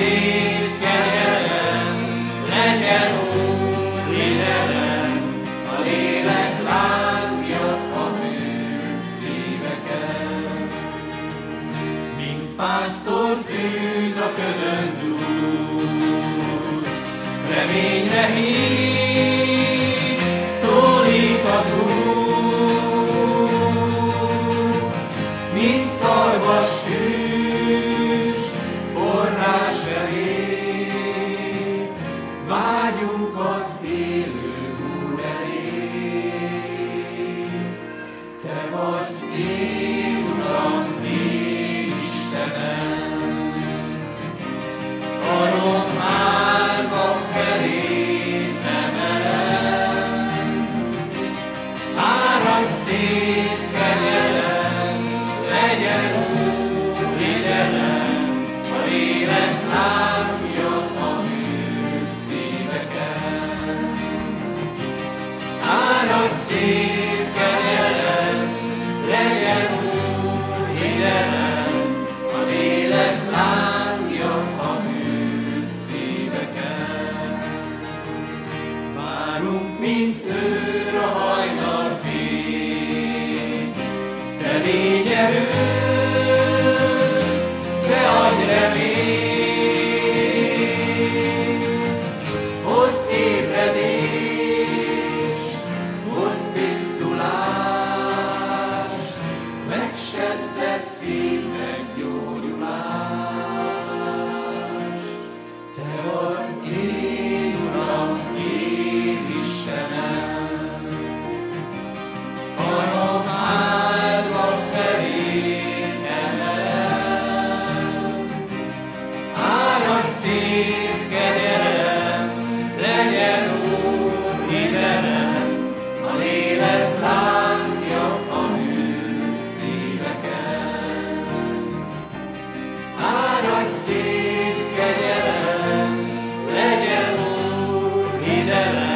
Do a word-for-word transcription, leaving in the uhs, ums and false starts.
szép kegyelem, legyen Úr idelem, a lélek lángja a hűlt szíveken. Mint pásztor tűz a ködön túl, reményre hív, szólít az Úr, mint szarvas hűs, forrás elé, vágyunk az élő Úr elé. Te vagy én, Uram, én Istenem, karom állva felé emelem, áradj szép kegyelem, legyen Úr idelem, a lélek lángja a hűlt szíveken. Áradj szép kegyelem, legyen Úr idelem, a lélek lángja a hűlt szíveken. Várunk, mint őr a hajnal fény, te légy erő, te adj reményt, hozz ébredést, hozz tisztulást, megsebzett szívnek gyógyulást. Te vagy én, Uram, én Istenem, karom áldva feléd emelem, áradj szép kegyelem, legyen Úr idelem, a lélek lángja a hűlt szíveken. Áradj szép kegyelem, legyen Úr idelem,